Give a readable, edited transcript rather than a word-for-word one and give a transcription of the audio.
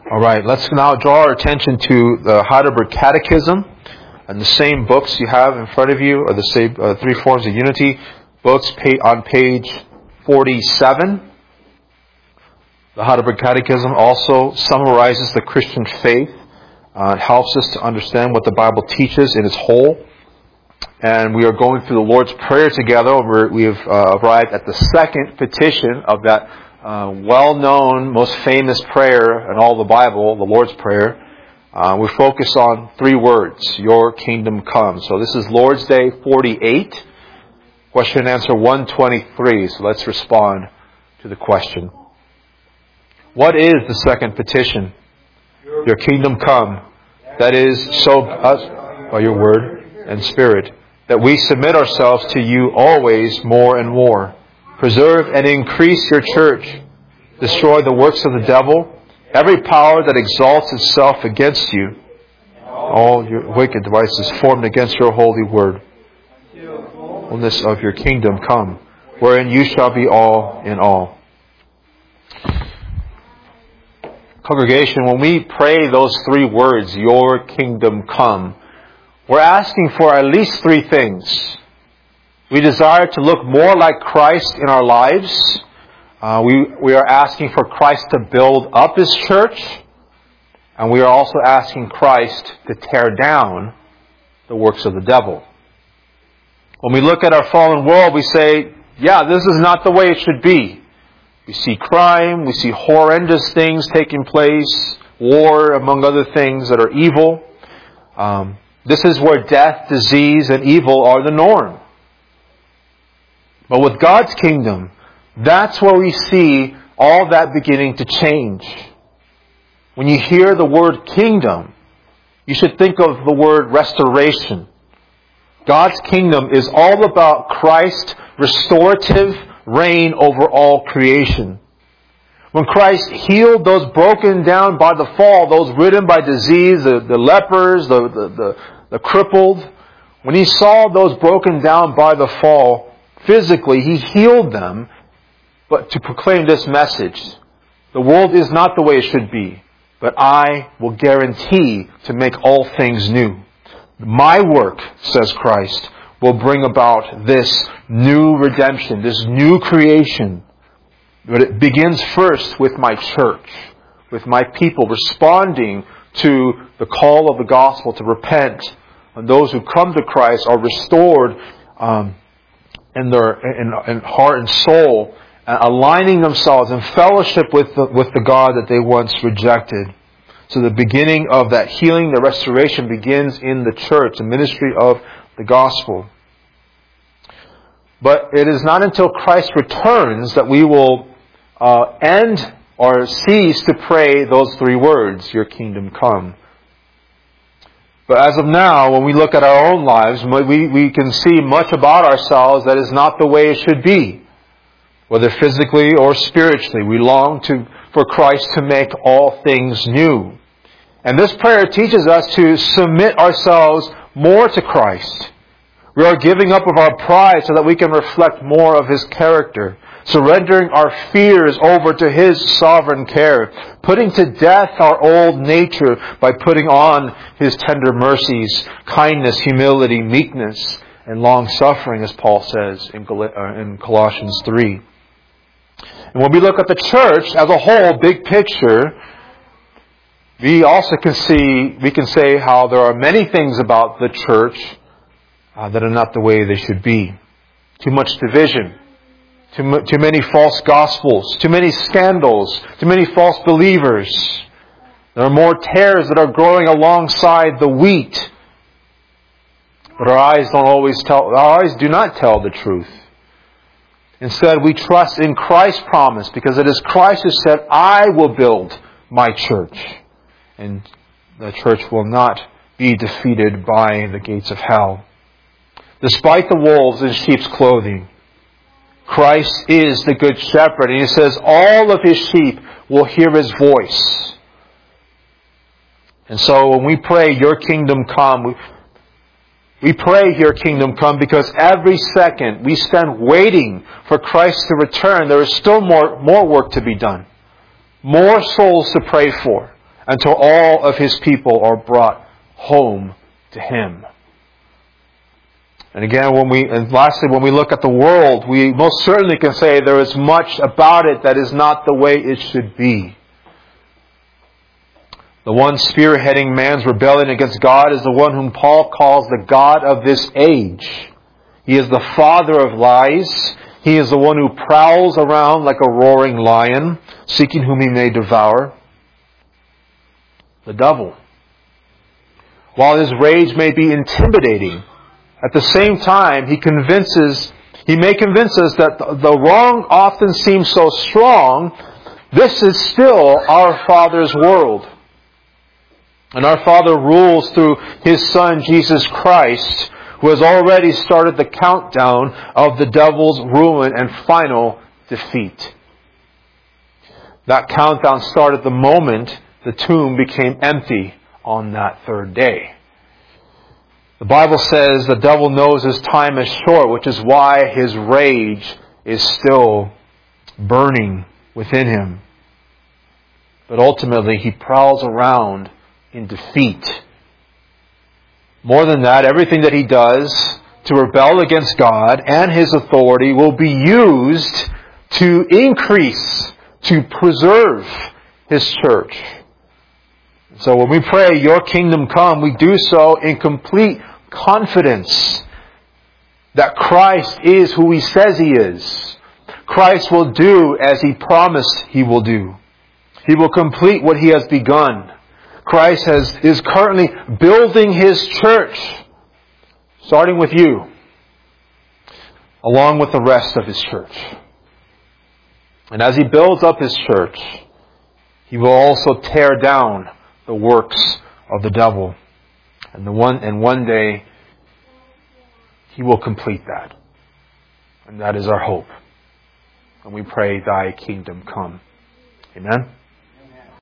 All right, let's now draw our attention to the Heidelberg Catechism and the same books you have in front of you are the same Three Forms of Unity books on page 47. The Heidelberg Catechism also summarizes the Christian faith. It helps us to understand what the Bible teaches in its whole. And we are going through the Lord's Prayer together. We have arrived at the second petition of that well-known, most famous prayer in all the Bible, the Lord's Prayer. We focus on three words: Your kingdom come. So this is Lord's Day 48. Question and answer 123. So let's respond to the question. What is the second petition? Your kingdom come. That is, show us by your word and spirit that we submit ourselves to you always more and more. Preserve and increase your church. Destroy the works of the devil, every power that exalts itself against you, all your wicked devices formed against your holy word. Fullness of your kingdom come, wherein you shall be all in all. Congregation, when we pray those three words, your kingdom come, we're asking for at least three things. We desire to look more like Christ in our lives. We are asking for Christ to build up His church. And we are also asking Christ to tear down the works of the devil. When we look at our fallen world, we say, yeah, this is not the way it should be. We see crime, we see horrendous things taking place, war, among other things that are evil. This is where death, disease, and evil are the norm. But with God's kingdom, that's where we see all that beginning to change. When you hear the word kingdom, you should think of the word restoration. God's kingdom is all about Christ's restorative reign over all creation. When Christ healed those broken down by the fall, those ridden by disease, the lepers, the crippled, when He saw those broken down by the fall physically, He healed them, but to proclaim this message: the world is not the way it should be, but I will guarantee to make all things new. My work, says Christ, will bring about this new redemption, this new creation. But it begins first with my church, with my people responding to the call of the gospel to repent. And those who come to Christ are restored in heart and soul, aligning themselves in fellowship with the God that they once rejected. So the beginning of that healing, the restoration, begins in the church, the ministry of the gospel. But it is not until Christ returns that we will end or cease to pray those three words, your kingdom come. But as of now, when we look at our own lives, we can see much about ourselves that is not the way it should be. Whether physically or spiritually, we long for Christ to make all things new. And this prayer teaches us to submit ourselves more to Christ. We are giving up of our pride so that we can reflect more of His character, surrendering our fears over to His sovereign care, putting to death our old nature by putting on His tender mercies, kindness, humility, meekness, and long-suffering, as Paul says in Colossians 3. And when we look at the church as a whole, big picture, we also can say how there are many things about the church that are not the way they should be. Too much division, too many false gospels, too many scandals, too many false believers. There are more tares that are growing alongside the wheat. But our eyes do not tell the truth. Instead, we trust in Christ's promise, because it is Christ who said, I will build my church. And the church will not be defeated by the gates of hell. Despite the wolves in sheep's clothing, Christ is the good shepherd. And He says all of His sheep will hear His voice. And so when we pray, your kingdom come, we pray, your kingdom come, because every second we spend waiting for Christ to return, there is still more work to be done. More souls to pray for. until all of His people are brought home to Him. And again, lastly, when we look at the world, we most certainly can say there is much about it that is not the way it should be. The one spearheading man's rebellion against God is the one whom Paul calls the God of this age. He is the father of lies. He is the one who prowls around like a roaring lion, seeking whom he may devour. The devil. While his rage may be intimidating, at the same time, he may convince us that the wrong often seems so strong. This is still our Father's world. And our Father rules through His Son, Jesus Christ, who has already started the countdown of the devil's ruin and final defeat. That countdown started the moment the tomb became empty on that third day. The Bible says the devil knows his time is short, which is why his rage is still burning within him. But ultimately, he prowls around in defeat. More than that, everything that he does to rebel against God and His authority will be used to increase, to preserve His church. So when we pray, Your kingdom come, we do so in complete confidence that Christ is who He says He is. Christ will do as He promised He will do. He will complete what He has begun. Christ is currently building His church, starting with you, along with the rest of His church. And as He builds up His church, He will also tear down the works of the devil. And one day, He will complete that. And that is our hope. And we pray, Thy kingdom come. Amen.